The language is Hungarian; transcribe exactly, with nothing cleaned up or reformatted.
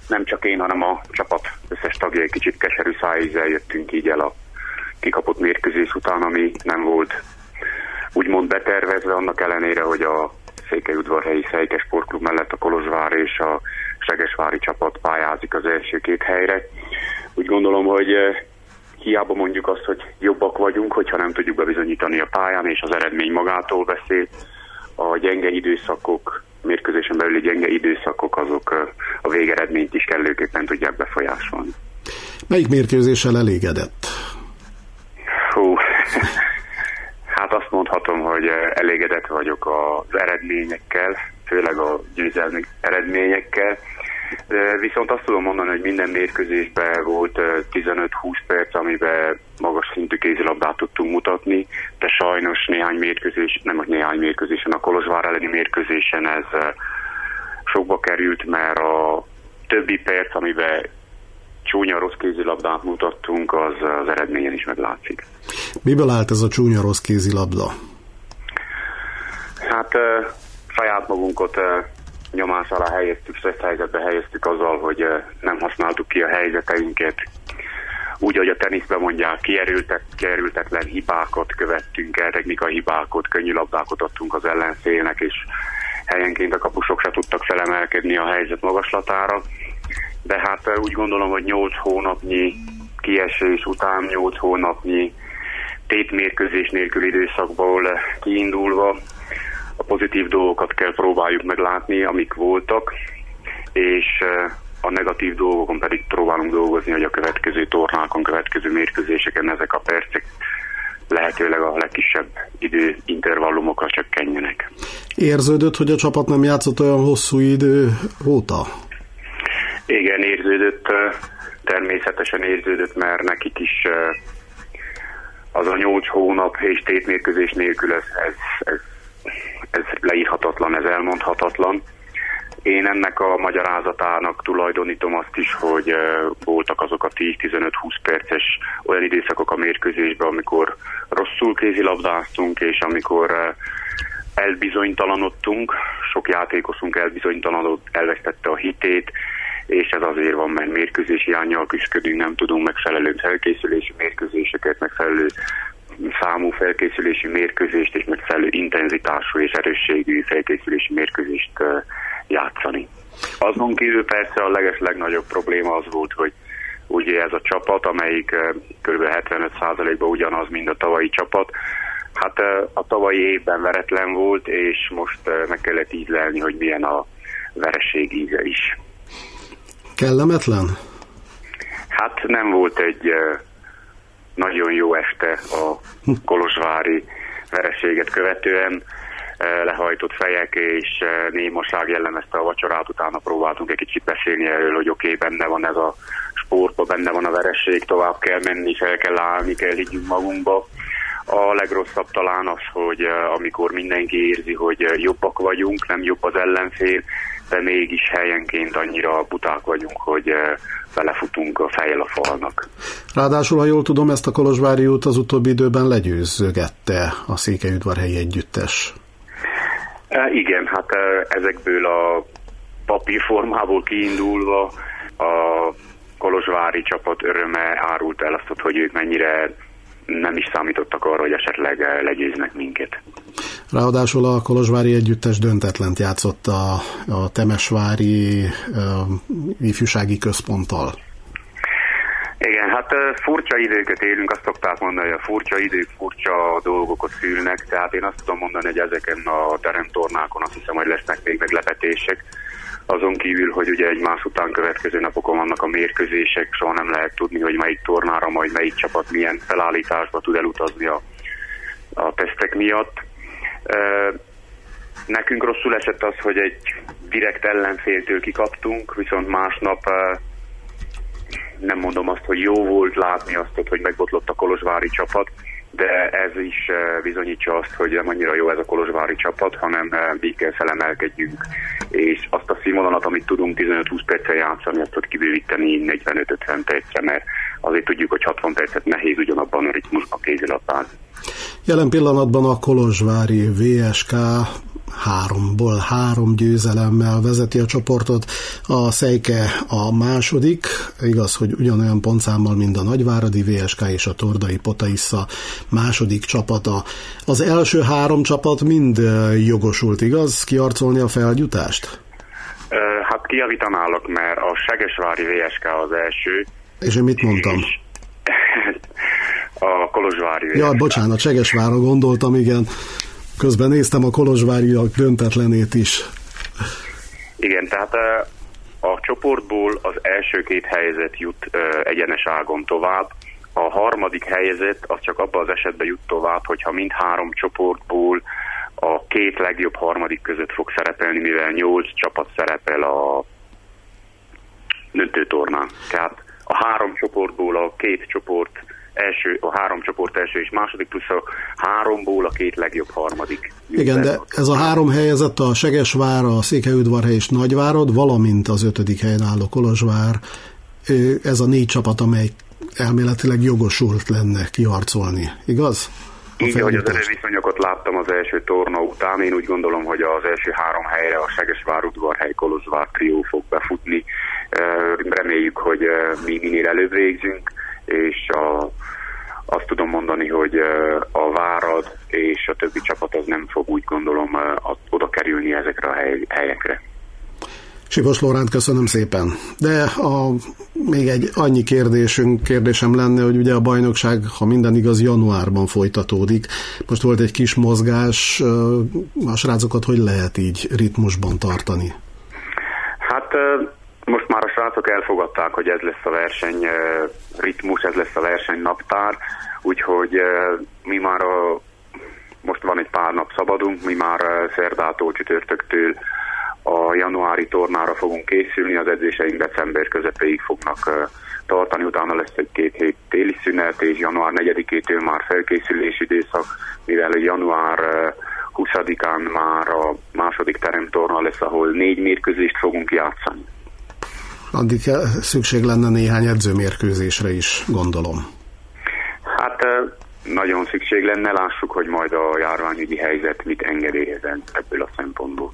nem csak én, hanem a csapat összes tagja egy kicsit keserű szájízzel jöttünk így el a kikapott mérkőzés után, ami nem volt úgymond betervezve, annak ellenére, hogy a Székelyudvarhelyi Szejke Sportklub mellett a Kolozsvár és a Segesvári csapat pályázik az első két helyre. Úgy gondolom, hogy hiába mondjuk azt, hogy jobbak vagyunk, hogyha nem tudjuk bebizonyítani a pályán, és az eredmény magától beszél. A gyenge időszakok, mérkőzésen belüli gyenge időszakok, azok a végeredményt is kellőképpen tudják befolyásolni. Melyik mérkőzéssel elégedett? Hú, hát azt mondhatom, hogy elégedett vagyok az eredményekkel, főleg a győzelmi eredményekkel. De viszont azt tudom mondani, hogy minden mérkőzésben volt tizenöt-húsz perc, amiben magas szintű kézilabdát tudtunk mutatni, de sajnos néhány mérkőzés, nem hogy néhány mérkőzésen, a Kolozsvár elleni mérkőzésen ez sokba került, mert a többi perc, amiben csúnya rossz kézilabdát mutattunk, az az eredményen is meglátszik. Miből állt ez a csúnya rossz kézilabda? Hát saját magunkat nyomás alá helyeztük, stressz helyzetbe helyeztük azzal, hogy nem használtuk ki a helyzeteinket. Úgy, ahogy a teniszben mondják, kierültet, kierültetlen hibákat követtünk el, technikai hibákat, könnyű labdákat adtunk az ellenfélnek, és helyenként a kapusok se tudtak felemelkedni a helyzet magaslatára. De hát úgy gondolom, hogy nyolc hónapnyi kiesés után, nyolc hónapnyi tétmérkőzés nélkül időszakból kiindulva a pozitív dolgokat kell próbáljuk meglátni, amik voltak, és a negatív dolgokon pedig próbálunk dolgozni, hogy a következő tornákon, következő mérkőzéseken ezek a percek lehetőleg a legkisebb időintervallumokra csökkenjenek. Érződött, hogy a csapat nem játszott olyan hosszú idő óta? Igen, érződött, természetesen érződött, mert nekik is az a nyolc hónap és tétmérkőzés nélkül ez, ez, ez, ez leírhatatlan, ez elmondhatatlan. Én ennek a magyarázatának tulajdonítom azt is, hogy voltak azok a tíz-tizenöt-húsz perces olyan időszakok a mérkőzésben, amikor rosszul kézilabdáztunk, és amikor elbizonytalanodtunk, sok játékosunk elbizonytalanodott, elvesztette a hitét, és ez azért van, mert mérkőzés hiánnyal küzdködünk, nem tudunk megfelelő felkészülési mérkőzéseket, megfelelő számú felkészülési mérkőzést és megfelelő intenzitású és erősségű felkészülési mérkőzést játszani. Azon kívül persze a leges legnagyobb probléma az volt, hogy ugye ez a csapat, amelyik kb. hetvenöt százalékban ugyanaz, mint a tavalyi csapat, hát a tavalyi évben veretlen volt, és most meg kellett ízlelni, hogy milyen a vereség íze is. Kellemetlen? Hát nem volt egy nagyon jó este a kolozsvári vereséget követően. Lehajtott fejek és némaság jellemezte a vacsorát, utána próbáltunk egy kicsit beszélni erről, hogy oké, okay, benne van ez a sportban, benne van a veresség, tovább kell menni, fel kell állni, kell higgyünk magunkba. A legrosszabb talán az, hogy amikor mindenki érzi, hogy jobbak vagyunk, nem jobb az ellenfél, de mégis helyenként annyira buták vagyunk, hogy belefutunk a fejjel a falnak. Ráadásul, ha jól tudom, ezt a kolozsváriút az utóbbi időben legyőzögette a Székelyudvarhelyi együttes. E, igen, hát ezekből a papírformából kiindulva a kolozsvári csapat öröme árult el azt, hogy ők mennyire nem is számítottak arra, hogy esetleg legyőznek minket. Ráadásul a kolozsvári együttes döntetlent játszott a, a temesvári a, ifjúsági központtal. Igen, hát furcsa időket élünk, azt szokták mondani, hogy a furcsa idők furcsa dolgokat szülnek, tehát én azt tudom mondani, hogy ezeken a teremtornákon azt hiszem, hogy lesznek még meglepetések. Azon kívül, hogy ugye egymás után következő napokon vannak a mérkőzések, soha nem lehet tudni, hogy melyik tornára majd melyik csapat milyen felállításba tud elutazni a, a tesztek miatt. Nekünk rosszul esett az, hogy egy direkt ellenféltől kikaptunk, viszont másnap nem mondom azt, hogy jó volt látni azt, hogy megbotlott a kolozsvári csapat, de ez is bizonyítja azt, hogy nem annyira jó ez a kolozsvári csapat, hanem mi kell felemelkedjünk, és azt a színvonalat, amit tudunk tizenöt-húsz perccel játszani, azt tud kibővíteni negyvenöt-ötven percre, mert azért tudjuk, hogy hatvan percet nehéz ugyanabban a ritmusban kézilabdázni. Jelen pillanatban a kolozsvári vé es ká háromból három győzelemmel vezeti a csoportot, a Szejke a második, igaz, hogy ugyanolyan pontszámmal, mint a Nagyváradi vé es ká és a Tordai Potaissza második csapata. Az első három csapat mind jogosult, igaz, kiharcolni a feljutást? Hát kijavítanálok, mert a Segesvári vé es ká az első. És én mit mondtam? A Kolozsvári vé es ká. Ja, bocsánat, Segesvárra gondoltam, igen. Közben néztem a kolozsváriak döntetlenét is. Igen, tehát a csoportból az első két helyzet jut egyenes ágon tovább. A harmadik helyzet az csak abban az esetben jut tovább, hogyha mind három csoportból a két legjobb harmadik között fog szerepelni, mivel nyolc csapat szerepel a döntőtornán. Tehát a három csoportból a két csoport első, a három csoport első és második, plusz a háromból a két legjobb harmadik. Igen, de ez a három helyezett, a Segesvár, a Székelyudvarhely és Nagyvárad, valamint az ötödik helyen álló Kolozsvár, ez a négy csapat, amely elméletileg jogosult lenne kiharcolni, igaz? Így, hogy az erőviszonyokat láttam az első torna után, én úgy gondolom, hogy az első három helyre a Segesvár, Udvarhely, Kolozsvár trió fog befutni. Reméljük, hogy mi minél előbb végzünk, és a, azt tudom mondani, hogy a Várad és a többi csapat az nem fog, úgy gondolom, oda kerülni ezekre a hely, helyekre. Sivos Lóránt, köszönöm szépen. De a, még egy annyi kérdésünk, kérdésem lenne, hogy ugye a bajnokság, ha minden igaz, januárban folytatódik. Most volt egy kis mozgás, a srácokat hogy lehet így ritmusban tartani? Hát most már a srácok elfogadták, hogy ez lesz a verseny ritmus, ez lesz a verseny naptár, úgyhogy mi már a, most van egy pár nap szabadunk, mi már szerdától, csütörtöktől a januári tornára fogunk készülni, az edzéseink december közepéig fognak tartani, utána lesz egy két hét téli szünet, és január negyedikétől már felkészülési időszak, mivel január huszadikán már a második teremtorna lesz, ahol négy mérkőzést fogunk játszani. Addig szükség lenne néhány edzőmérkőzésre is, gondolom. Hát nagyon szükség lenne, lássuk, hogy majd a járványügyi helyzet mit engedélyezen ebből a szempontból.